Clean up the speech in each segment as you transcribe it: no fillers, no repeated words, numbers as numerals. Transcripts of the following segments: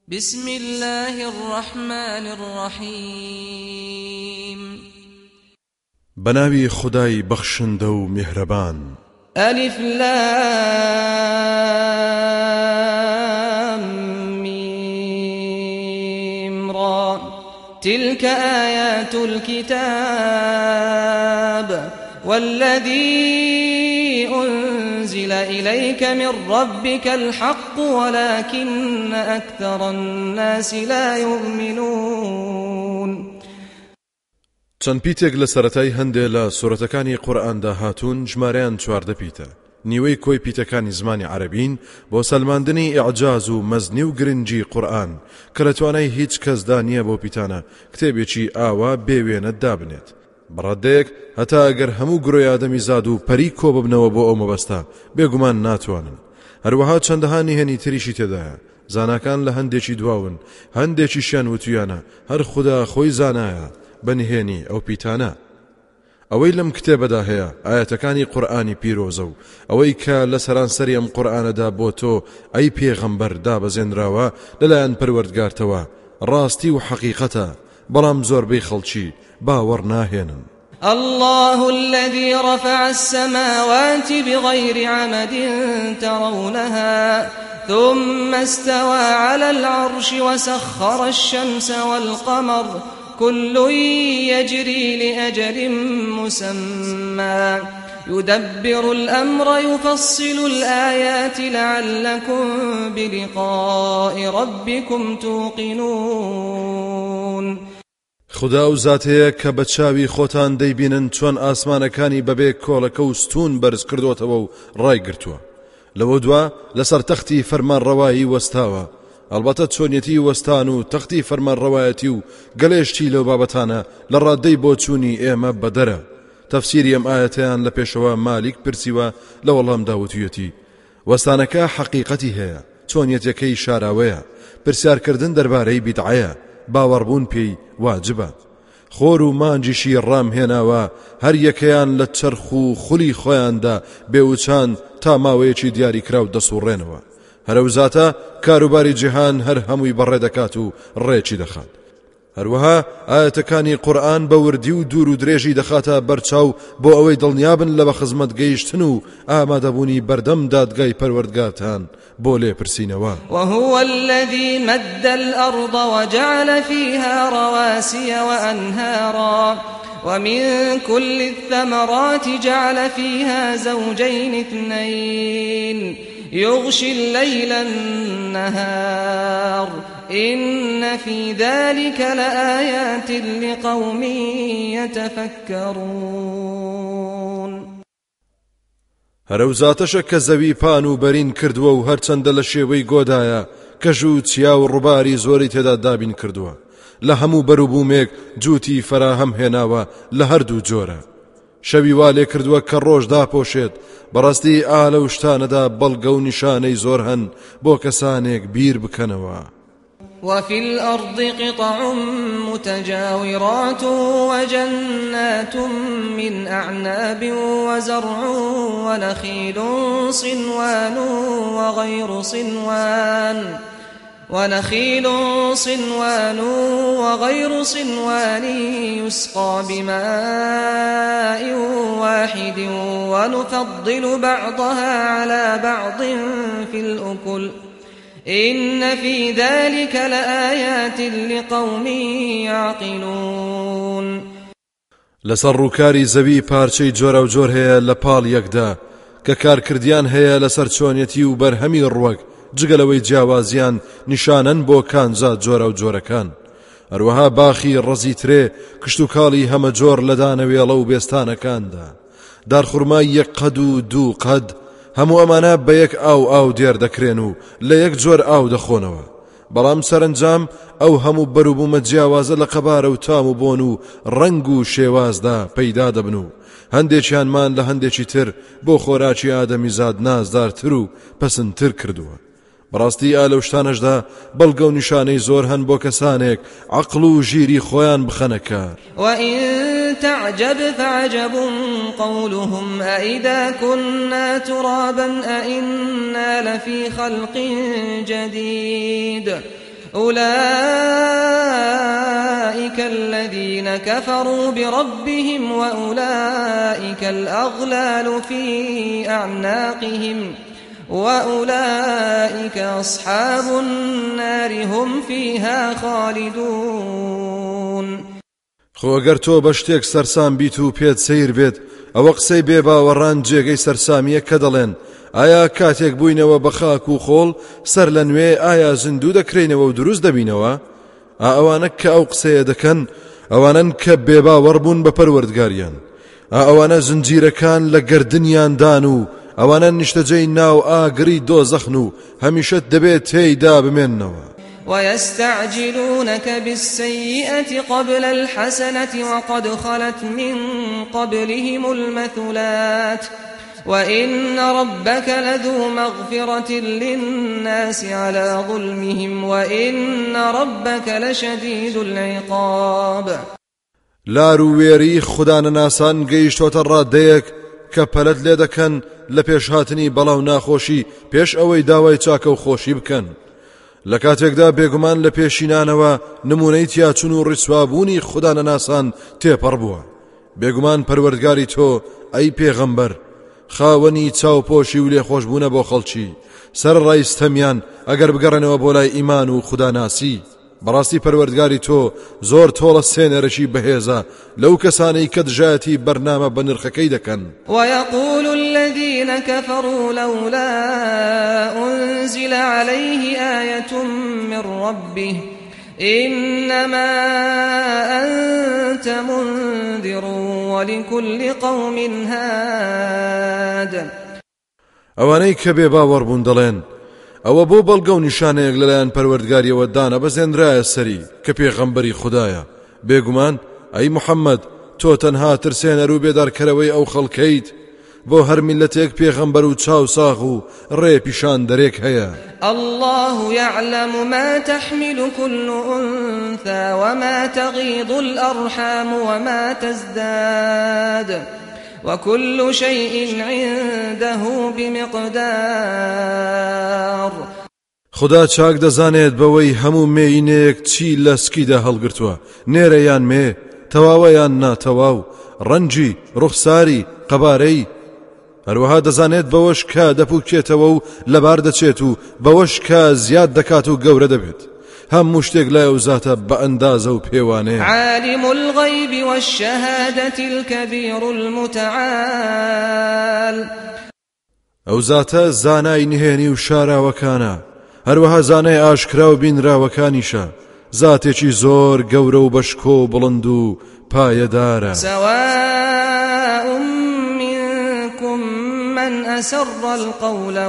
بسم الله الرحمن الرحيم بناوي خداي بخشندو مهربان ألف لام ميم را تلك آيات الكتاب والذي أنزل إليك من ربك الحق ولكن أكثر الناس لا يؤمنون. چەند پیتێک لە سەرەتای هەندێک لە سورەتەکانی قورئاندا هاتوون ژمارەیان 14 پیتە. نیوەی کۆی پیتەکانی زمانی عەرەبین بۆ سەلماندنی ئیعجاز و مەزنی و گرنگی قورئان کە لە توانای هیچ کەسدا نییە بۆ پیتانە کتێبێکی ئاوا بێوێنە دابنێت. بەڕادەیەک هەتا ئەگەر هەموو گرۆی ئادەمی زاد و پەری کۆ ببنەوە بۆ ئەو مەبەستە بێگومان ناتوانن. هەروەها چەندەها نهێنی تریشی تێدایە. زاناکان لە هەندێکی دواون، هەندێکیشیان وتویانە هەر خوددا خۆی زانایە بەنهێنی ئەو پیتانە. ئەوەی لەم کتێبەدا هەیە ئاەتەکانی قورئانی پیرۆزە و ئەوەی کە لە سەرانسەری ئەم قورئانەدا بۆ تۆ ئەی پێغەمبەر دابەزێنراوە لەلایەن پەروەردگارتەوە ڕاستی و حەقیقەتە، بەڵام زۆربەی خەڵکی باوەڕ ناهێنن. الله الذي رفع السماوات بغير عمد ترونها ثم استوى على العرش وسخر الشمس والقمر كل يجري لأجل مسمى يدبر الأمر يفصل الآيات لعلكم بلقاء ربكم توقنون. خدا و زاتەیە کە بە چاوی خۆتان دەیبینن چۆن ئاسمانەکانی بەبێ کۆڵەکە و ستون بەرز کردوتەوە و ڕای گرتووە. لەوە دووە لەسەر تەختی فەرمانڕەوایی وەستاوە. ئەلبەتە چۆنیەتی وەستان و تەختی فەرمانڕەوایەتی و گەلێشتی لەو بابەتانە لە ڕادەی بۆ چوونی ئێمە بەدەرە. تەفسیری ئەم ئاەتەیان لە پێشەوە مالیک پرسیوە لە وەڵامدا وتویەتی وەستانەکە حەقیقەتی هەیە، چۆنیەتەکەی شاراوەیە، پرسیارکردن دەربارەی بیدعەیە، باوەڕبوون پێی واجبە. خۆر و مانجیشی ڕام هێناوە هەر یەکەیان لە چەرخ و خولی خۆیاندا بێوچان تا ماوەیەکی دیاری کراو دەسوڕێنەوە. هەرەوزاتە کاروباری جیهان هەر هەمووی بەڕێ دەکات و ڕێکی دەخات. هەروەها ئاەتەکانی قورئان بە وردی و دوور و درێژی دەخاتە بەرچاو بۆ ئەوەی دڵنیابن لە بەخزمەت گەیشتن و ئامادەبوونی بەردەم دادگای پەروەردگارتان بۆ لێپرسینەوە. وهو الذي مد الأرض وجعل فيها رواسي وأنهارا ومن كل الثمرات جعل فيها زوجين اثنين يغشي الليل النهار إن في ذلك لآيات لقوم يتفكرون. هەرەوزاتەشە کە زەوی پان و بەرین کردووە و هەرچەندە لە شێوەی گۆدایە کەژ و چیا و ڕووباری زۆری تێدا دابین کردووە. لە هەموو بەروبوومێک جووتی فەراهەم هێناوە لە هەردوو جۆرە. شەوی وا لێ کردووە کە ڕۆژ داپۆشێت. بەڕاستی ئا لەو شتانەدا بەڵگە و نیشانەی زۆر هەن بۆ کەسانێک بیر بکەنەوە. وفي الأرض قطع متجاورات وجنات من أعناب وزرع ونخيل صنوان وغير صنوان يسقى بماء واحد ونفضل بعضها على بعض في الأكل إن في ذلك لآيات لقوم يعقلون. لەسەر ڕووکاری زەوی پارچەی جۆرە و جۆر هەیە لە پاڵ یەکدا کە کارکردیان هەیە لەسەر چۆنیەتی و بەرهەمی ڕووەک جگەلەوەی جیاوازیان نیشانەن بۆ کانزا جۆرە و جۆرەکان. هەروەها باخی ڕەزی ترێ کشت و کاڵی هەمە جۆر لە دانەوێڵە و بێستانەکاندا. دارخورمای 1 قەد و 2 قەد هەموو ئەمانە بە یەک ئاو دێر دەکرێن و لە یەک جۆر ئاو دەخۆنەوە. بەڵام سەرنجام ئەو هەموو بەروبوومە جیاوازە لە قەبارە و تام و بۆن و ڕەنگ و شێوازدا پەیدا دەبن و هەندێکیانمان لە هەندێکی تر بۆ خۆراکی ئادەمی زاد نازدارتر و پەسندتر کردووە. بەڕاستی ئالەو شتانەشدا بەڵگە و نیشانەی زۆر هەن بۆ کەسانێک عەقڵ و ژیری خۆیان بخەنە کار. وإن تعجب فعجب قولهم أئذا كنا ترابا أئنا لفي خلق جديد أولئك الذين كفروا بربهم وأولئك الأغلال في أعناقهم وأولئك أصحاب النار هم فيها خالدون. خۆ ئەگەر تۆ بە شتێک سەرسام بیت و پێت سەیر بێت ئەوە قسەی بێباوەڕان جێگەی سەرسامیە کە دەڵێن ئایا کاتێک بووینەوە بە خاک و خۆڵ سەر لە نوێ ئایا زیندوو دەکرێنەوە و دروست دەبینەوە؟ ئەوانە کە ئەو قسەیە دەکەن ئەوانن کە بێباوەڕ بوون بە پەروەردگاریان، ئەوانە زنجیرەکان لە گەردنیاندان و ئەوانە نیشتەجەی ناو ئاگری دۆزەخن و هەمیشە دەبێت تێیدا بمێننەوە. ويستعجلونك بالسيئة قبل الحسنة وقد خلت من قبلهم المثلات وإن ربك لذو مغفرة للناس على ظلمهم وإن ربك لشديد العقاب. لاروێری خودانەناسان گەیشتۆتە ڕادەیەک کە پەلەت لێ دەکەن لە پێشهاتنی بەڵاو ناخۆشی پێش ئەوەی داوای چاکە و خۆشی بکەن. لە کاتێکدا بێگومان لە پێشینانەوە نمونەی تیاچون و ڕیسوابوونی خودانەناسان تێپەڕ بووە. بێگومان پەروەردگاری تۆ ئەی پێغەمبەر خاوەنی چاوپۆشی و لێخۆشبوونە بۆ خەڵکی سەرڕای ستەمیان ئەگەر بگەڕێنەوە بۆ لای ئیمان و خوداناسی. بەڕاستی پەروەردگاری تۆ زۆر تۆڵە سێنەرەشی بەهێزە لەو کەسانەی کە دژایەتی بەرنامە بە نرخەکەی دەکەن. ويقول الذين كفروا لولا أنزل عليه آية من ربه إنما أنت منذر ولكل قوم هاد. ئەوانەی کە بێباوەڕ بوون دەڵێن ئەوە بۆ بەڵگە و نیشانەیەک لەلایەن پەروەردگاریەوە دانا بەزێنرایە سەری کە پێغەمبەری خوددایە. بێگومان ئەی محەممەد تۆ تەنها ترسێنەر و بێدارکەرەوەی ئەو خەڵکەیت بۆ هەر میلەتێک پێغەمبەر و چاوساغ و ڕێ پیشان دەرێک هەیە. الله يعلم ما تحمل كل أنثى وما تغيض الأرحام وما تزداد وكل شيء عنده بمقدار. خدا چاک دەزانێت بەوەی هەموو مێینەیەک چی لە سکیدا هەڵگرتووە، نێرەیان مێ، تەواوەیان ناتەواو، ڕەنجی، ڕوخساری، قەبارەی. هەروەها دەزانێت بەوەش کە دەپوکێتەوە و لەبار دەچێت و بەوەش کە زیاد دەکات و گەورە دەبێت. هەموو شتێک لای ئەو زاتە بە ئەندازە و پێوانەیە. عالم الغیب والشهادة الكبير المتعال. ئەو زاتە زانای نهێنی و شاراوەکانە، هەروەها زانای ئاشکرا و بینراوەکانیشە، زاتێکی زۆر گەورە و بەشکۆ و بڵند و پایەدارە. سواء منكم من أسر القول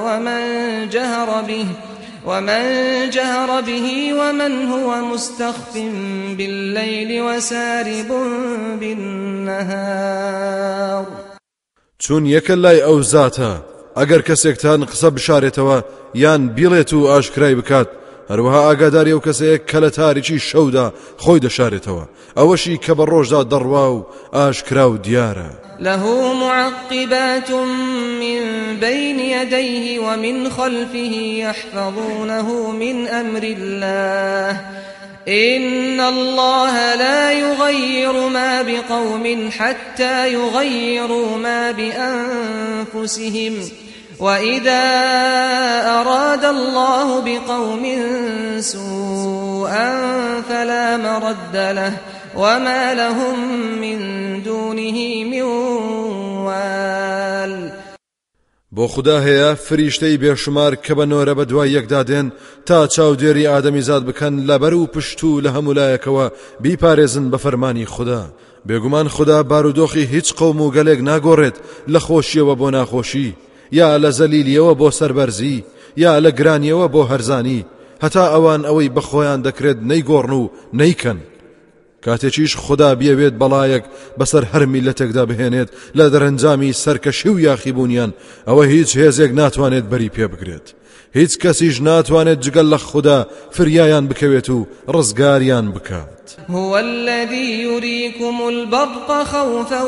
ومن جهر به ومن هو مستخف بالليل وسارب بالنهار. چون یەکە لای ئەو زاتە ئەگەر کەسێکتان قسە بشارێتەوە یان بیڵێت و ئاشکرای بکات، هەروەها ئاگاداری ئەو کەسەیە کە لە تاریکی شەودا خۆی دەشارێتەوە، ئەوەشی کە بە ڕۆژدا دەڕوا و ئاشکرا و دیارە. له معقبات من بين يديه ومن خلفه يحفظونه من أمر الله إن الله لا يغير ما بقوم حتى يغيروا ما بأنفسهم وإذا أراد الله بقوم سوءا فلا مرد له وما لهم من دونه من وال. بۆ خدا هەیە فریشتەی بێشمار کە بە نۆرە بە دوای یەکدادێن تا چاودێری ئادەمیزاد بکەن لەبەر و پشت و لە هەموو لایەکەوە بیپارێزن بە فەرمانی خدا. بێگومان خدا بارودۆخی هیچ قەوم و گەلێک ناگۆڕێت لە خۆشیەوە بۆ ناخۆشی، یا لە زەلیلیەوە بۆ سەربەرزی، یا لە گرانیەوە بۆ هەرزانی، هەتا ئەوان ئەوەی بەخۆیان دەکرێت نەیگۆڕن و نەیکەن. کاتێکیش خدا بیەوێت بەڵایەک بەسەر هەر میلەتێکدا بهێنێت لە دەرەنجامی سەرکەشی و یاخیبوونیان، ئەوە هیچ هێزێک ناتوانێت بەری پێ بگرێت. هیچ کەسیش ناتوانێت جگەل لە خدا فریایان بکەوێت و ڕزگاریان بکات. هو الذي يريكم البرق خوفا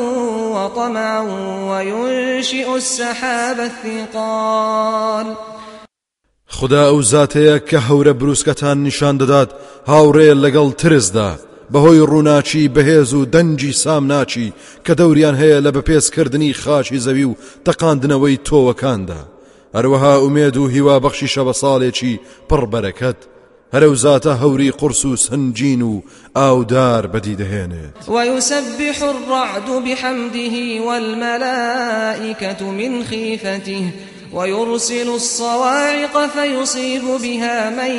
وطمعا وينشئ السحاب الثقال. خدا ئەو زاتەیە کە هەورە بروسکەتان نیشان دەدات هاوڕێ لەگەڵ ترسدا بەهۆی ڕووناچی بەهێز و دەنجی سامناچی کە دەوریان هەیە لە بەپێسکردنی خاچی زەوی و تەقاندنەوەی تۆوەکاندا هەروەها ئومێد و هیوا بەخشیشە بە ساڵێکی پڕ بەرەکەت هەرەو زاتە هەوری قورس و سنجین و ئاودار بەدی دەهێنێت ويسبح الرعد بحمده والملائكة من خيفته ويرسل الصواعق فيصيب بها من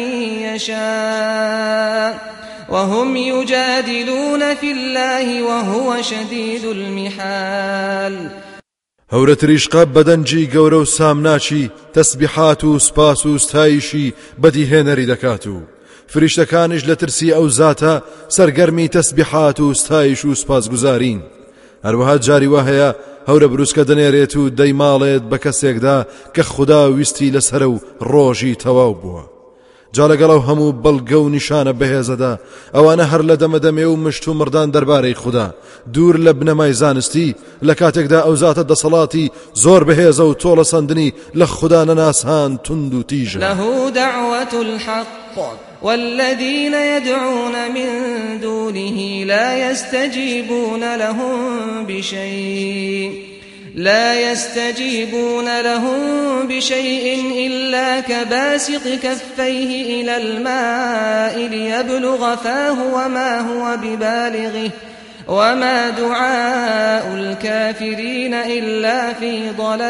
يشاء وهم يجادلون في الله وهو شديد المحال هەورە تریشقە بەدەنجی گەورە و سامناچی تەسبیحات و سپاس و ستایشی بەدیهێنەری دەکات و فریشتەکانش لە ترسی ئەو زاتە سەرگەرمی تەسبیحات و ستایش و سپاسگوزارین هەروەها جاری وا هەیە هەورە بروسکە دەنێرێت و دەیماڵێت بە کەسێکدا کە خوددا ویستی لەسەر و ڕۆژی تەواو بووە جا لەگەڵ هەموو بەڵگە و نیشانە بەهێزەدا ئەوانە هەر لە دەمەدەمێ و مشت و مردان دەربارەی خوددا دوور لە بنەمای زانستی لە کاتێکدا ئەو زاتە دەسەڵاتی زۆر بەهێزە و تۆڵە سەندنی لە خوددا نەناسان تند و تیژە له دعوة الحق والذين يدعون من دونه لا يستجيبون لهم بشيء إلا كباسط كفيه إلى الماء ليبلغ فاه وما هو ببالغه وما دعاء الكافرين إلا في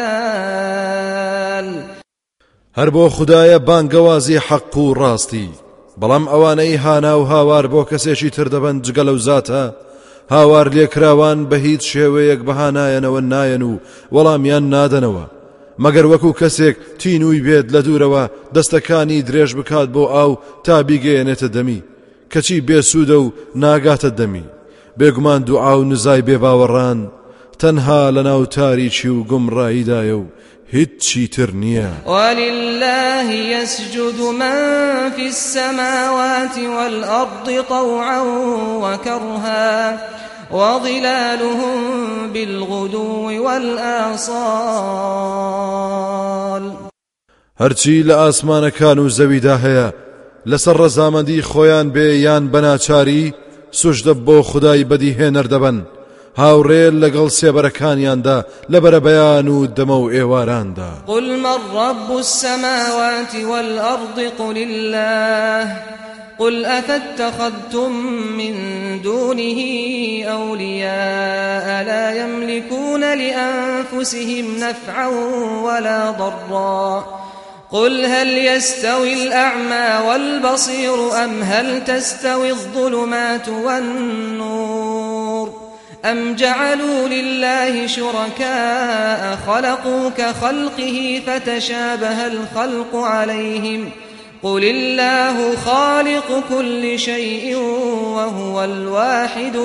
ضلال هەر بۆ خوددایە بانگەوازی حەق و ڕاستی بەڵام ئەوانەی هانا و هاوار بۆ کەسێکی تر دەبەن جگە لەو زاتە هاوار لێکراوان بە هیچ شێوەیەک بەهانایەنەوە نایەن و وەڵامیان نادەنەوە مەگەر وەکو کەسێک تینووی بێت لە دوورەوە دەستەکانی درێژ بکات بۆ ئاو تا بیگەیەنێتە دەمی کەچی بێسوودە و ناگاتە دەمی بێگومان دوعا و نزای بێباوەڕان تەنها لە ناو تاریکی و گومڕاییدایە و هیچی تر نییە ولله يسجد من في السماوات والأرض طوعا وكرها وظلالهم بالغدو والآصال هەرچی لە ئاسمانەکان و زەویدا هەیە لەسەر ڕەزامەندی خۆیان بێ یان بەناچاری سوژدە بۆ خودای بەدیهێنەر دەبن هاوڕێ لەگەڵ سێبەرەکانیاندا لەبەرە بەیان و دەمە و ئێواراندا قل من رب السماوات والأرض قل الله قل أفاتخذتم من دونه أولياء لا يملكون لأنفسهم نفعا ولا ضرا قل هل يستوي الأعمى والبصير أم هل تستوي الظلمات والنور أم جعلوا لله شركاء خلقوا كخلقه فتشابه الخلق عليهم قل الله خالق كل شيء وهو الواحد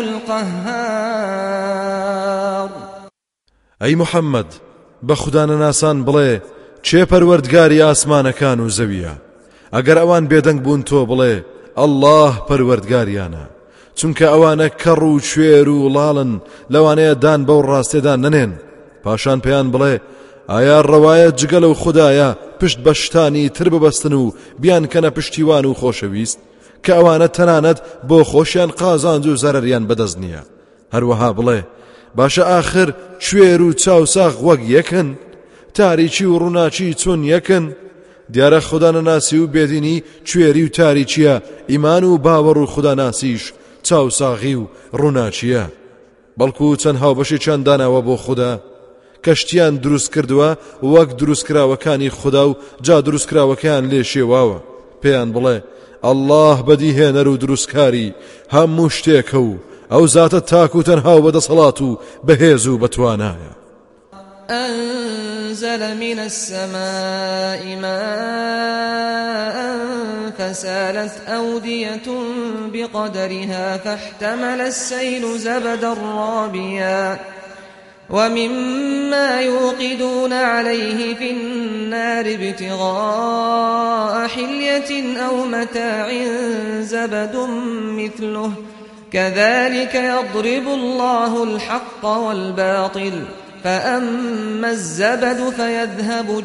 القهار أي محمد بخدان ناسان بڵێ چێ پەروەردگاری ئاسمانەکان و زەویە ئەگەر ئەوان بێدەنگ بوون تۆ بڵێ ئەڵڵاه پەروەردگاریانە چونکە ئەوانە کەڕ و کوێر و وڵاڵن لەوانەیە دان بەو ڕاستێدا نەنێن پاشان پێیان بڵێ ئایا ڕەوایە جگە لەو خوددایە پشت بە شتانی تر ببەستن و بیان کەنە پشتیوان و خۆشەویست کە ئەوانە تەنانەت بۆ خۆشیان قازانج و زەرەریان بەدەست نییە هەروەها بڵێ باشە ئاخر کوێر و چاوساغ وەک یەکن تاریکی و ڕووناچی چۆن یەکن دیارە خودانەناسی و بێدینی کوێری و تاریچیە ئیمان و باوەڕ و خوداناسیش چاوساغی و ڕووناچیە بەڵکو چەند هاوبەشێکیان داناوە بۆ خوددا کەشتیان دروست کردووە وەک دروستکراوەکانی خوددا و جا دروستکراوەکەیان لێ شێواوە پێیان بڵێ ئەڵڵاه بەدیهێنەر و دروستکاری هەموو شتێکە و ئەو زاتە تاک و تەنها و بەدەسەڵات و بەهێز و بەتوانایە أنزل من السماء ماء فسالت أودية بقدرها فاحتمل السيل زبدا رابيا ومما يوقدون عليه في النار ابتغاء حلية أو متاع زبد مثله كذلك يضرب الله الحق والباطل فأما الزبد فيذهب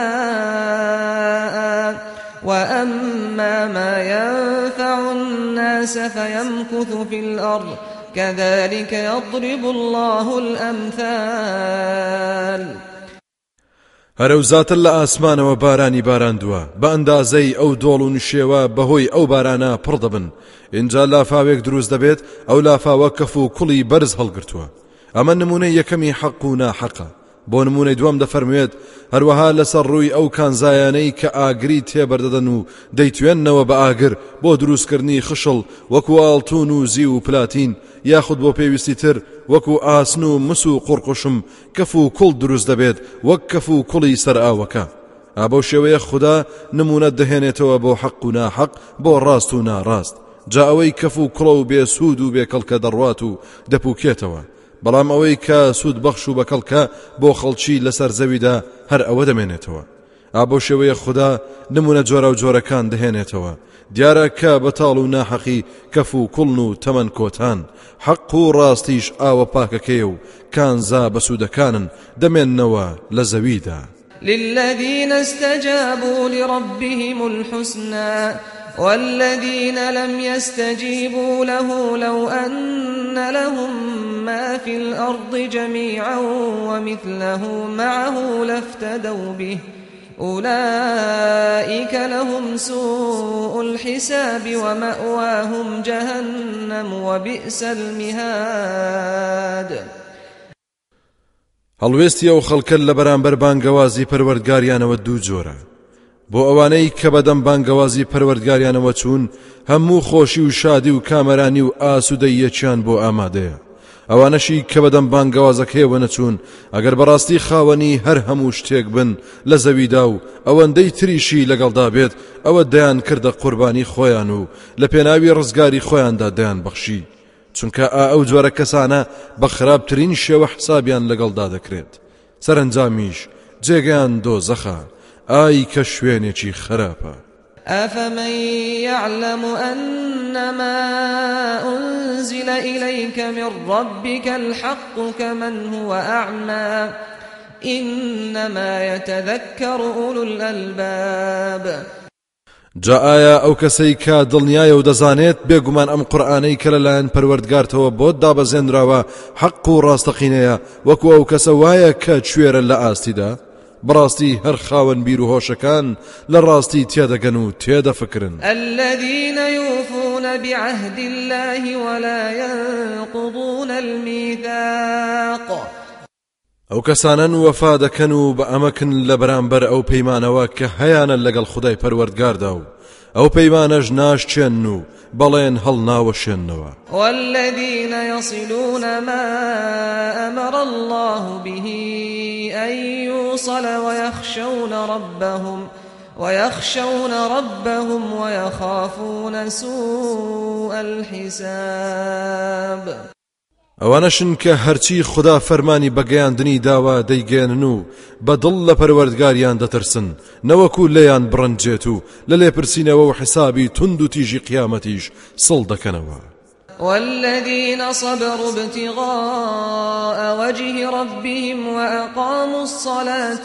جفاء وأما ما ينفع الناس فيمكث في الأرض كذلك يضرب الله الأمثال. هەرەوزاتر لە ئاسمانەوە بارانی باراندووە بە ئەندازەی ئەو دۆڵ و نشێوە بەهۆی ئەو بارانە پڕ دەبن. اینجا لافاوێک دروست دەبێت، ئەو لافاوە کەف و کوڵی بەرز هەڵگرتووە. ئەمە نمونەی یەکەمی حەق و ناحەقە. بۆ نمونەی دووەم دەفەرموێت هەروەها لەسەر ڕووی ئەو کانزایانەی کە ئاگری تێبەردەدەن و دەیتوێننەوە بە ئاگر بۆ دروستکردنی خشڵ وەکو ئاڵتون و زی و پلاتین، یاخود بۆ پێویستی تر وەکو ئاسن و مس و قوڕقوشم کەف و کوڵ دروست دەبێت وەک کەف و کوڵی سەر ئاوەکە. ئابەو شێوەیە خوددا نمونە دەهێنێتەوە بۆ حەق و ناحەق، بۆ ڕاست و ناڕاست. جا ئەوەی کەف و کوڵە و بێسوود و بێکەڵکە دەڕوات و دەپووکێتەوە، بەڵام ئەوەی کە سوود بەخش و بەکەڵکە بۆ خەڵکی لەسەر زەویدا هەر ئەوە دەمێنێتەوە. ئابەو شێوەیە خوددا نمونە جۆرە و جۆرەکان دەهێنێتەوە. دیارە کە بەتاڵ و ناحەقی کەف و کوڵن و تەمەن کۆتان، حەق و ڕاستیش ئاوە پاکەکەیە و کانزا بەسوودەکانن دەمێننەوە لە زەویدا. للذين استجابوا لربهم الحسنى والذين لم يستجيبوا له لو أن لهم ما في الأرض جميعا ومثله معه لافتدوا به أولئك لهم سوء الحساب ومأواهم جهنم وبئس المهاد. هەڵوێستی ئەو خەڵکە لە بەرامبەر بانگەوازی پەروەردگاریانەوە دوو جۆرە. بۆ ئەوانەی کە بەدەم بانگەوازی پەروەردگاریانەوە چوون، هەموو خۆشی و شادی و کامەرانی و ئاسوودەییەکیان بۆ ئامادەیە. ئەوانەشی کە بەدەم بانگەوازەکەیەوە نەچوون، ئەگەر بەڕاستی خاوەنی هەر هەموو شتێک بن لە زەویدا و ئەوەندەی تریشی لەگەڵدا بێت، ئەوە دەیان کردە قوربانی خۆیان و لە پێناوی ڕزگاری خۆیاندا دەیان بەخشی. چونکە ئەو جۆرە کەسانە بە خراپترین شێوە حسابیان لەگەڵدا دەکرێت. سەرنجامیش جێگەیان دۆزەخە. ئای کە شوێنێکی خراپە. أفمن يعلم أنما أنزل إليك من ربك الحق كمن هو أعمى إنما يتذكر أولو الألباب. جا ئایا ئەو کەسەی کە دڵنیایە و دەزانێت بێگومان ئەم قورئانەی کە لەلایەن پەروەردگارتەوە بۆت دابەزێنراوە حەق و ڕاستەقینەیە وەکو ئەو کەسە وایە کە کوێرە لە ئاستیدا؟ بڕاستی هەر خاوەن بیر و هۆشەکان لە ڕاستی تێدەگەن و تێدەفکرن. الذين يوفون بعهد الله ولا ينقضون الميثاق. ئەو کەسانن وەفا دەکەن و بە ئەمەکن لە بەرامبەر ئەو پەیمانەوە کە هەیانە لەگەڵ خودای پەروەردگاردا و ئەو پەیمانەش ناشچێن و بەڵێن هەڵناوەشێننەوە. والذين يصلون ما أمر الله به أن يوصل ويخشون ربهم ويخافون سوء الحساب. ئەوانەشن کە هەرچی خدا فەرمانی بەگەیاندنی داوا دەیگێنن و بەدڵ لە پەروەردگاریان دەترسن، نەوەکو لێیان بڕنجێت و لە لێپرسینەوە و حسابی تند و تیژی قیامەتیش سڵ دەکەنەوە. والذين صبروا ابتغاء وجه ربهم وأقاموا الصلاة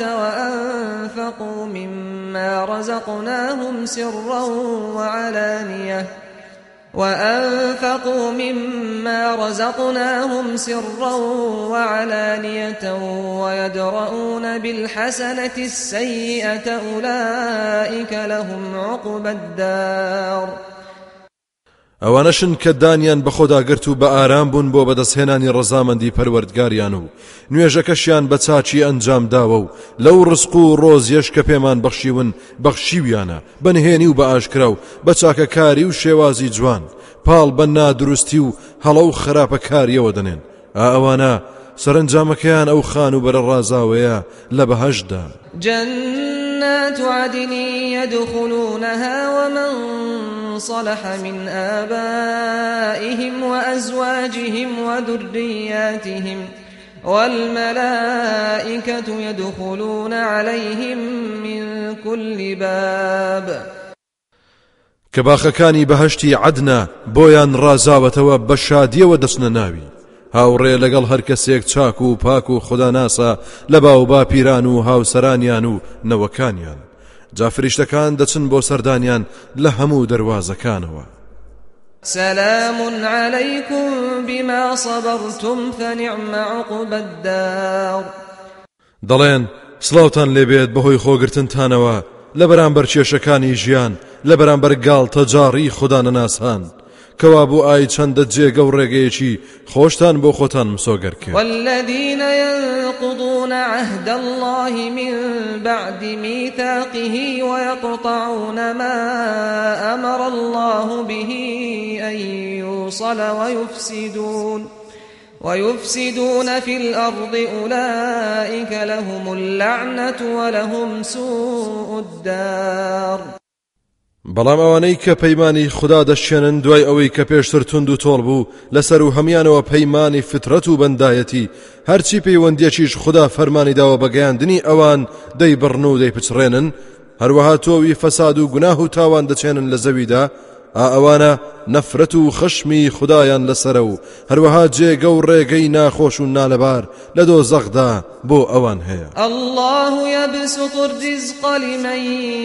وأنفقوا مما رزقناهم سرا وعلانية ويدرؤون بالحسنة السيئة أولئك لهم عقبى الدار. ئەوانەشن کە دانیان بە خۆدا گرت و بە ئارام بوون بۆ بەدەستهێنانی ڕەزامەندی پەروەردگاریان و نوێژەکەشیان بە چاچی ئەنجام داوە و لەو ڕزق و ڕۆزیەش کە پێمان بەخشیون بەخشیویانە بەنهێنی و بە ئاشکرا و بە چاکەکاری و شێوازی جوان، پاڵ بە نادروستی و هەڵە و خراپەکاریەوە دەنێن. ئەوانە سەرنجامەکەیان ئەو خان و بەرە ڕازاوەیە لە بەهەشدا. جنات عدن يدخلونها ومن صلح من آبائهم وأزواجهم وذرياتهم والملائكة يدخلون عليهم من كل باب. کە باخەکانی بەهەشتی عەدنە بۆیان ڕازاوەتەوە بە شادیەوە دەچنە ناوی. هاوڕێ لەگەڵ هەر کەسێک چاک و پاک و خوددا ناسا لە باو با پیران و هاوسەرانیان و نەوەکانیان جا فریشتەکان دەچن بۆ سەردانیان لە هەموو دەواازەکانەوە. سلام عليكم بما صبرتم فنعم عقبى الدار. دەڵێن سڵاوتان لێبێت بەهۆی خۆگرتنتانەوە لە بەرامبەر کێشەکانی ژیان لە بەرامبەر گاڵتە جاڕی خوددا نەناسان کەوا بۆ ئای چەندە جێگە و ڕێگەیەکی خۆشتان بۆ خۆتان مسۆگەر کرد. والذين ينقضون عهد الله من بعد ميثاقه ويقطعون ما أمر الله به أن يوصل ويفسدون في الأرض أولئك لهم اللعنة ولهم سوء الدار. بەڵام ئەوانەی کە پەیمانی خوددا دەشێنن دوای ئەوەی کە پێشتر تند و تۆڵ بوو لەسەر و هەمیانەوە پەیمانی فترەت و بەندایەتی هەرچی پەیوەندیەکیش خوددا فەرمانی داوە بەگەیاندنی ئەوان دەیبڕن و دەیپچڕێنن هەروەها تۆوی فەساد و گوناه و تاوان دەچێنن لە زەویدا ئەوانە نەفرەت و خەشمی خوددایان لەسەرە و هەروەها جێگە و ڕێگەی ناخۆش و نالەبار لە دۆزەخدا بۆ ئەوان هەیە. الله يبسط الرزق لمن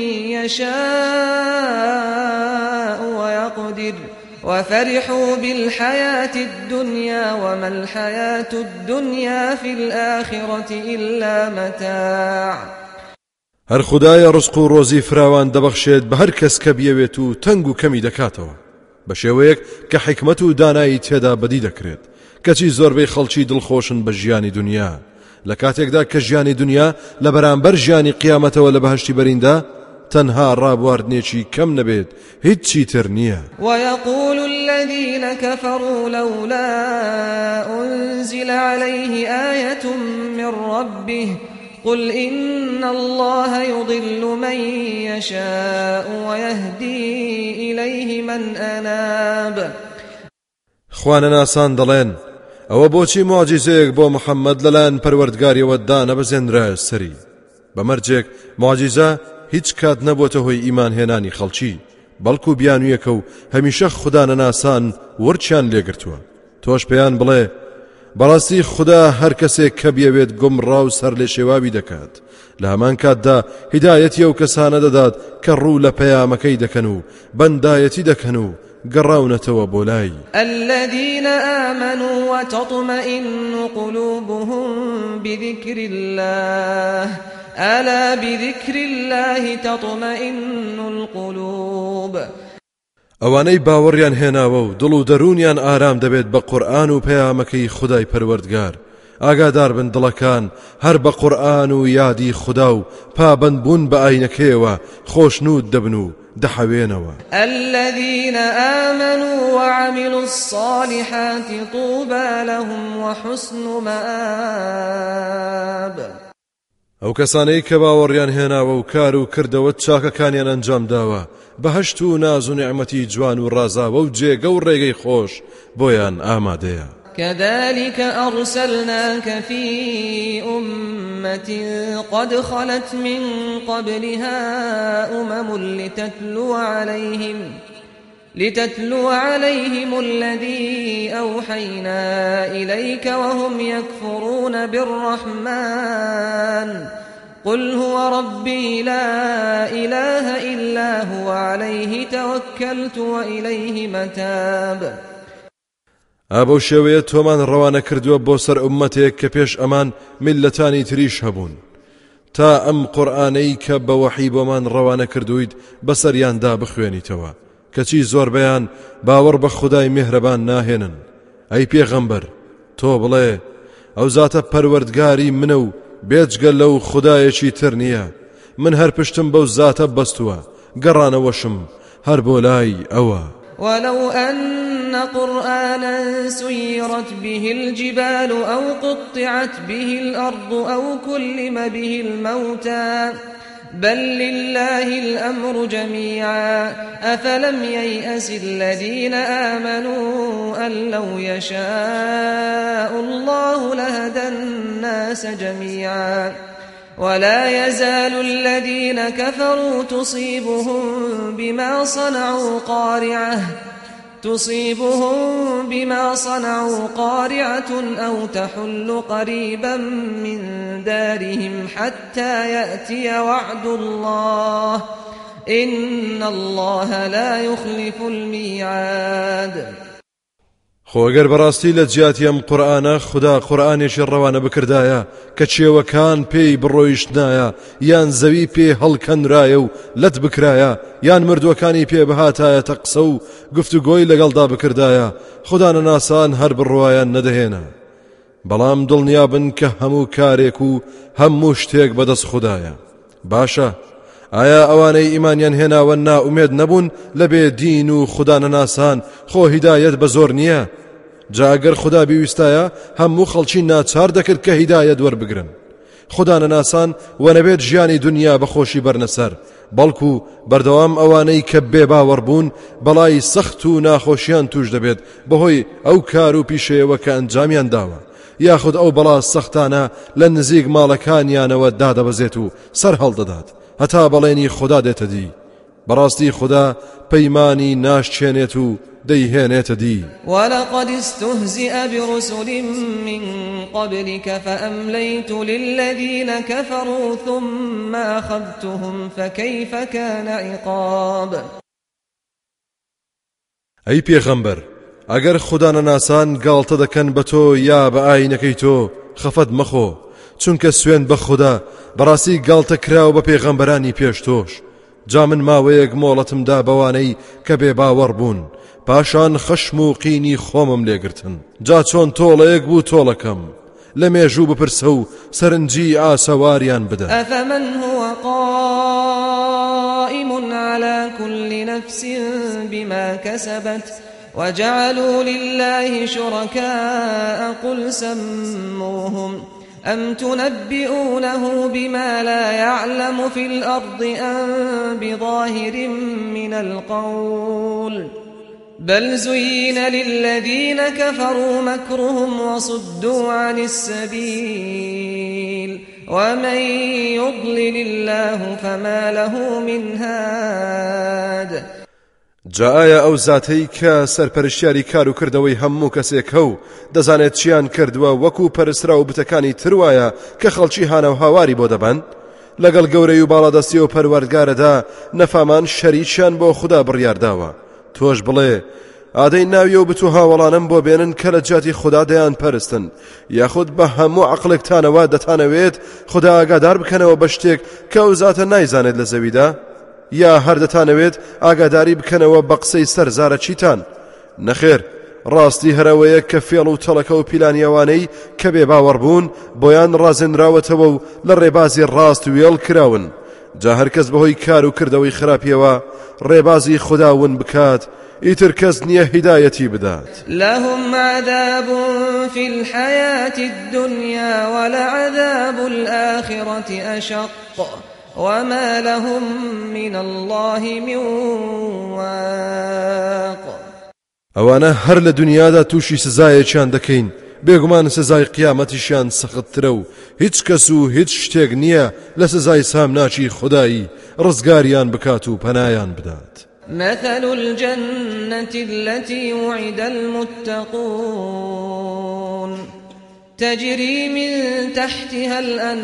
يشاء ويقدر وفرحوا بالحياة الدنيا وما الحياة الدنيا في الآخرة إلا متاع. هەر خوددایە ڕزق و ڕۆزی فراوان دەبەخشێت بە هەر کەس کە بیەوێت و تەنگ و کەمی دەکاتەوە بە شێوەیەک کە حکمت و دانایی تێدا بەدی دەکرێت کەچی زۆربەی خەڵکی دڵخۆشن بە ژیانی دنیا لە کاتێکدا کە ژیانی دنیا لە بەرامبەر ژیانی قیامەتەوە لە بەهشتی بەریندا تەنها ڕابواردنێکی کەم نەبێت هیچی تر نییە. ويقول الذين كفروا لولا أنزل عليه آية من ربه قل إن الله يضل من يشاء ويهدي إليه من أناب. خوانە ناسان دەڵێن ئەوە بۆچی معجزەیەک بۆ محەممەد لەلایەن پەروەردگاریەوە دانەبەزێنرایە سەری بەمەرجێک معجزە هیچ کات نەبووتە هۆی ئیمان هێنانی خەڵکی بەڵکو بیانوویەکە و هەمیشە خوددا نەناسان ورچیان لێگرتووە. تۆش پێیان بڵێ بەڕاستی خوددا هەر کەسێک کە بیەوێت گومڕا و سەر لێ شێواوی دەکات لە هەمان کاتدا هیدایەتی ئەو کەسانە دەدات کە ڕوو لە پەیامەکەی دەکەن و بەندایەتی دەکەن و گەڕاونەتەوە بۆ لای. الذين آمنوا وتطمئن قلوبهم بذكر الله ألا بذكر الله تطمئن القلوب. ئەوانەی باوەڕیان هێناوە و دڵ و دەرونیان ئارام دەبێت بە قورئان و پەیامەکەی خودای پەروەردگار ئاگادار بن دڵەکان هەر بە قورئان و یادی خوددا و پابەندبوون بە ئاینەکەیەوە خۆشنود دەبن و دەحەوێنەوە. الذين آمنوا وعملوا الصالحات طوبى لهم وحسن مآب. ئەو کەسانەی کە باوەڕیان هێناوە و کار و کردەوە چاکەکانیان ئەنجام داوە بەهشت و ناز و نعمەتی جوان و ڕازاوە و جێگە و ڕێگەی خۆش بۆیان ئامادەیە. كذلك أرسلناك في أمة قد خلت من قبلها أمم لتتلو عليهم الذي أوحينا إليك وهم يكفرون بالرحمن قل هو ربي لا إله إلا هو عليه توكلت وإليه متاب. ئابە شێوەیە تۆمان ڕەوانە کردووە بۆ سەر ئومەتێک کە پێش ئەمان میلەتانی تریش هەبوون تا ئەم قورئانەی کە بە وەحی بۆمان ڕەوانە کردوویت بەسەریاندا بخوێنیتەوە کەچی زۆربەیان باوەڕ بە خودای میهرەبان ناهێنن. ئەی پێغەمبەر تۆ بڵێ ئەو زاتە پەروەردگاری منە و بێجگە لەو خودایەکی تر نییە من هەر پشتم بەو زاتە بەستووە گەڕانەوەشم هەر بۆ لای ئەوە. ولو أن قرآنا سيرت به الجبال أو قطعت به الأرض أو كلم به الموتى بل لله الأمر جميعا أفلم ييأس الذين آمنوا أن لو يشاء الله لهدى الناس جميعا ولا يزال الذين كفروا تصيبهم بما صنعوا قارعة تصيبهم بما صنعوا قارعة أو تحل قريبا من دارهم حتى يأتي وعد الله إن الله لا يخلف الميعاد. خۆگەر بەڕاستی لە جیاتیم قورئانە خدا قورئانێکی ڕەوانە بکردایە کە چێوەکان پێی بڕۆیشتنایە یان زەوی پێ هەڵکەنرایە و لەت بکرایە یان مردوەکانی پێ بهاتایەتە قسە و گفتوگۆی لەگەڵدا بکردایە خدا نەناسان هەر بڕوایان نەدەهێنا بەڵام دڵنیابن کە هەموو کارێک و هەموو شتێک بەدەست خدایە. باشە ئایا ئەوانەی ئیمانیان هێناوە نائومێد نەبوون لە بێدین و خدا نەناسان خۆ هیدایەت بە زۆر نییە؟ جا ئەگەر خدا بیویستایە هەموو خەڵکی ناچار دەکرد کە هیدایەت وەربگرن. خدا نەناسان وەنەبێت ژیانی دنیا بەخۆشی بەرنەسەر بەڵکو بەردەوام ئەوانەی کە بێباوەڕ بوون بەڵای سەخت و ناخۆشیان توش دەبێت بەهۆی ئەو کار و پیشەیەوە کە ئەنجامیان داوە یاخود ئەو بەڵا سەختانە لە نزیک ماڵەکانیانەوە دادەبەزێت و سەر هەڵدەدات هەتا بەڵێنی خدا دێتە دی. بەڕاستی خدا پەیمانی ناشچێنێت و دەیهێنێتە دی. ولقد استهزئ برسل من قبلك فأمليت للذين كفروا ثم أخذتهم فكيف كان عقاب. ئەی پێغەمبەر ئەگەر خدا نەناسان گاڵتە دەکەن بە تۆ یا بە ئاینەکەی تۆ خەفەت مەخۆ چونکە سوێن بە خدا بەڕاستی گاڵتە کراوە بە پێغەمبەرانی پێش تۆش. جا من ماوەیەک مۆڵەتمدا بەوانەی کە بێ باوەڕ بوون پاشان خەشم و قینی خۆمم لێگرتن. جا چۆن تۆڵەیەک بوو تۆڵەکەم لە مێژوو بپرسە و سەرنجی ئاسەواریان بدە. ئەفەمەن هو قائم على كل نفس بما كسبت وجعلوا لله شركاء قل سموهم أم تنبئونه بما لا يعلم في الأرض أم بظاهر من القول بل زين للذين كفروا مكرهم وصدوا عن السبيل ومن يضلل الله فما له من هاد. جاء ئەو زاتەی کە سەرپەرشتیاری کار و کردەوەی هەموو کەسێک و دەزانێت چیان کردووە وەکو پەرسترا و بتەکانی تروایە کە خەڵکی هانە و هاواری بۆ دەبەن لەگەڵ گەورەی و باڵادەستی و پەروەردگارەدا نەفامان شەریکیان بۆ خدا بڕیارداوە. تۆش بڵێ ئادەی ناویە و بتو هاوڵانم بۆ بێنن کە لە جاتی خدا دەیان پەرستن یاخود بە هەموو عەقڵێکتانەوە دەتانەوێت خدا ئاگادار بکەنەوە بە شتێک کە ئەو زاتە نایزانێت لە زەویدا یا هەردەتانەوێت ئاگاداری بکەنەوە بە قسەی سەرزارە چیتان؟ نەخێر ڕاستی هەرەوەیە کە فێڵ و تەڵەکە و پیلانیەوانەی کە بێ باوەڕ بوون بۆیان ڕازێنراوەتەوە و لە ڕێبازی ڕاست وێڵ کراون. جا هەرکەس بەهۆی کار و کردەوەی خراپیەوە ڕێبازی خداون بکات ئیتر کەس نییە هیدایەتی بدات. لهم عذاب في الحياة الدنيا ولعذاب الآخرة أشق وما لهم من الله من واق. ئەوانە هەر لە دنیادا تووشی سزایەکیان دەکەین بێگومان سزای قیامەتیشیان سەختترە و هیچ کەس و هیچ شتێک نییە لە سزای سامناچی خودایی ڕزگاریان بکات و پەنایان بدات. مثل الجنة التي وعد المتقون تجري من تحتها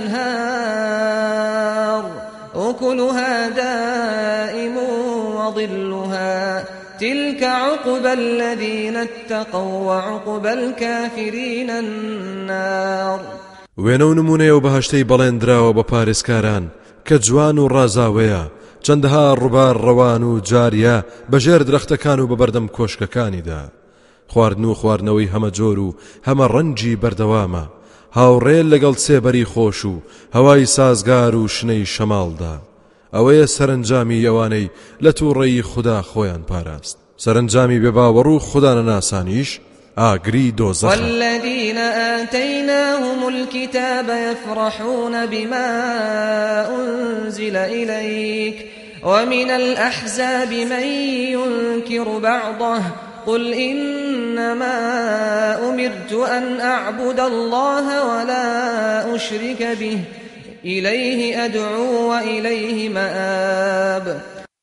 الأنهار أكلها دائم وظلها تلك عقبى الذين اتقوا وعقبى الكافرين النار. وێنە و نمونەیە و بەهەشتەی بەڵێندراوە بە پارێزکاران کە جوان و ڕازاوەیە چەندەها ڕووبار ڕەوان و جاریە بەژێر درەختەکان و بەبەردەم کۆشکەکانیدا. خواردن و خواردنەوەی هەمە جۆر و هەمە ڕەنجی بەردەوامە هاوڕێل لەگەڵ سێبەری خۆش و هەوای سازگار و شنەی شەماڵدا. ئەوەیە سەرنجامی ئەوانەی لە تووڕێی خدا خۆیان پاراست. سەرنجامی بێباوەڕ و خدا نەناسانیش ئاگری دۆزەخە. والذين آتيناهم الكتاب يفرحون بما أنزل إليك ومن الأحزاب من ينكر بعضه قل إنما أمرت أن أعبد الله ولا أشرك به إليه أدعو وإليه مآب.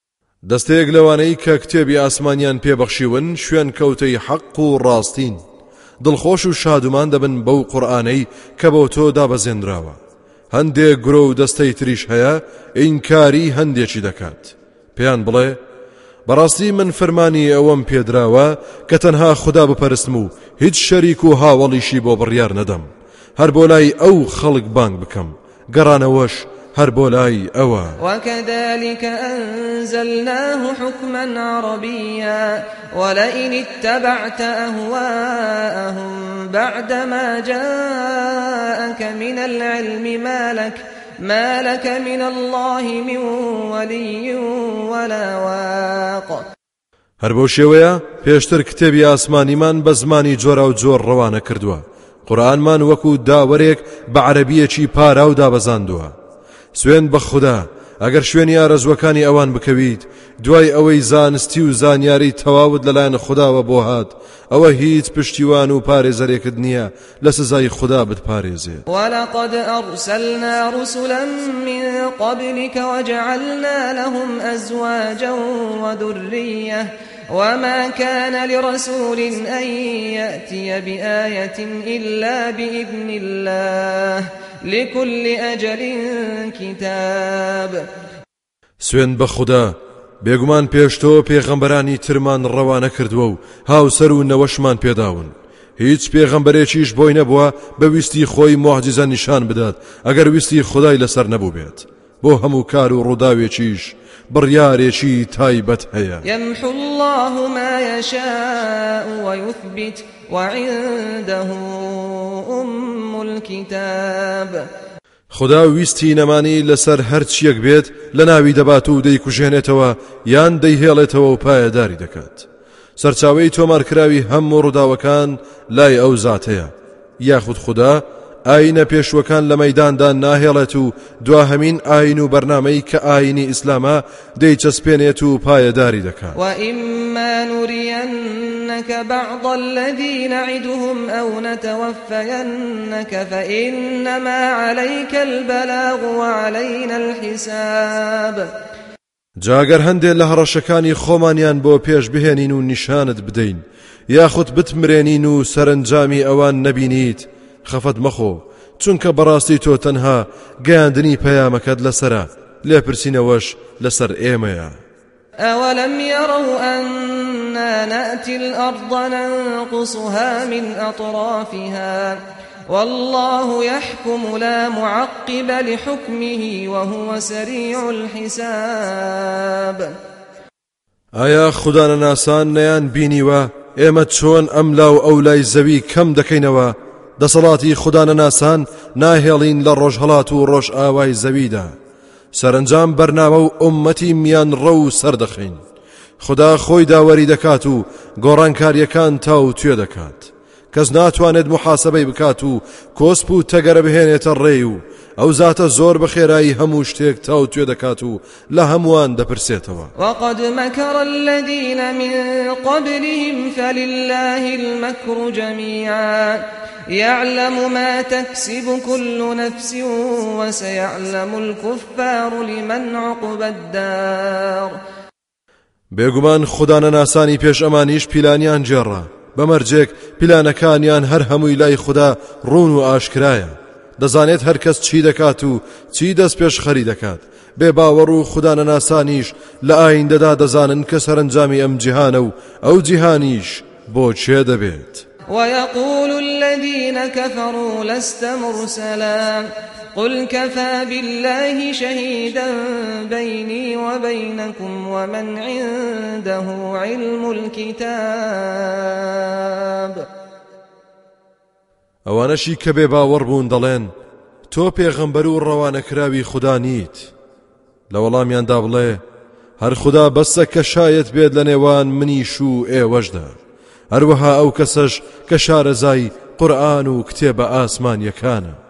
دەستەیەک لەوانەی کە کتێبی ئاسمانیان پێبەخشیون شوێن کەوتەی حەق و ڕاستین دڵخۆش و شادومان دەبن بەو قورئانەی کە بۆ تۆ دابەزێنراوە هەندێک گرۆ و دەستەی تریش هەیە ئینکاری هەندێکی دەکات پێیان بڵێ بەڕاستی من فەرمانی ئەوەم پێدراوە کە تەنها خوددا بپەرستم و هیچ شەریک و هاوڵیشی بۆ بڕیار نەدەم هەر بۆ لای ئەو خەڵک بانگ بکەم گەڕانەوەش هەر بۆ لای ئەوە وكذلك أنزلناه حكما عربيا ولئن اتبعت أهواءهم بعدما جاءك من العلم ما لك من الله من ولي ولا واق هەر بۆ شێوەیە پێشتر کتێبی ئاسمانیمان بە زمانی جۆرا و جۆر ڕەوانە کردووە قورئانمان وەکو داوەرێک بە عەرەبیەکی پارا و دابەزاندووە سوێن بە خوددا ئەگەر شوێنی ئارەزوەکانی ئەوان بکەویت دوای ئەوەی زانستی و زانیاری تەواوت لەلایەن خودداوە بۆ هات ئەوە هیچ پشتیوان و پارێزەرێکت نییە لە سزای خوددا بتپارێزێت ولقد أرسلنا رسلا من قبلك وجعلنا لهم أزواجا وذرية وما كان لرسول أن يأتي بآية إلا بإذن الله لكل أجل كتاب سوێن بە خوددا بێگومان پێشتۆ پێغەمبەرانی ترمان ڕەوانە کردووە و هاوسەر و نەوەشمان پێداون هیچ پێغەمبەرێکیش بۆی نەبووە بە ویستی خۆی مۆعجیزە نیشان بدات ئەگەر ویستی خودای لەسەر نەبوو بێت بۆ هەموو کار و ڕووداوێکیش بڕیارێکی تایبەت هەیە يمحو الله ما يشاء ويثبت وعنده أم الكتاب خدا ویستی نەمانی لەسەر هەرچیەک بێت لە ناوی دەبات و دەیکوژێنێتەوە یان دەیهێڵێتەوە و پایەداری دەکات سەرچاوەی تۆمارکراوی هەموو ڕووداوەکان لای ئەو زاتەیە یاخود خدا ئاینە پێشوەکان لە مەیداندا ناهێڵێت و دواهەمین ئاین و بەرنامەی کە ئاینی ئیسلامە دەیچەسپێنێت و پایەداری دەکات وإما نرينك بعض الذي نعدهم أو نتوفينك فإنما عليك البلاغ وعلينا الحساب جاگەر هەندێک لە هەڕەشەکانی خۆمانیان بۆ پێش بهێنین و نیشانت بدەین یاخود بتمرێنین و سەرنجامی ئەوان نەبینیت خەفەت مەخۆ چونکە بەڕاستی تۆ تەنها گەیاندنی پەیامەکەت لەسەرە لێپرسینەوەش لەسەر ئێمەیە أولم يروا أنا نأتي الأرض ننقصها من أطرافها والله يحكم لا معقب لحكمه وهو سريع الحساب ئایا خوددا نەناسان نەیان بینیوە ئێمە چۆن ئەملاو ئەو لای زەوی کەم دەکەینەوە دەسەڵاتی خوددا نەناسان ناهێڵین لە ڕۆژهەڵات و ڕۆژ ئاوای زەویدا سەرنجام بەرنامە و ئوممەتی میان ڕە و سەردەخین خوددا خۆی داوەری دەکات و گۆڕانکاریەکان تاو توێ دەکات کەس ناتوانێت محاسبەی بکات و کۆسپ و تەگەرە بهێنێتە ڕێی و ئەو زاتە زۆر بەخێرایی هەموو شتێک تاو توێ دەکات و لە هەمووان دەپرسێتەوە وقد مكر الذين من قبلهم فلله المكر جميعا يعلم ما تكسب كل نفس وسيعلم الكفار لمن عقبى الدار بێگومان خوددا نەناسانی پێش ئەمانیش پیلانیان جێڕا بەمەرجێک پیلانەکانیان هەر هەمووی لای خوددا ڕوون و ئاشکرایە دەزانێت هەر کەس چی دەکات و چی دەست پێش خەری دەکات بێ باوەڕ و خوددا نەناسانیش لە ئایندەدا دەزانن کە سەرنجامی ئەم جیهانە و ئەو جیهانیش بۆ چێ دەبێت ويقول الذين كفروا لست مرسلا قل كفى بالله شهيدا بيني وبينكم ومن عنده علم الكتاب ئەوانەشی کە بێ باوەڕ بوون دەڵێن تۆ پێغەمبەر و ڕەوانەکراوی خوددا نیت لە وەڵامیاندا بڵێ هەر خوددا بەسە کە شایەت بێت لە نێوان منیش و ئێوەشدا هەروەها ئەو کەسەش کە شارەزای قورئان و کتێبە ئاسمانیەکانە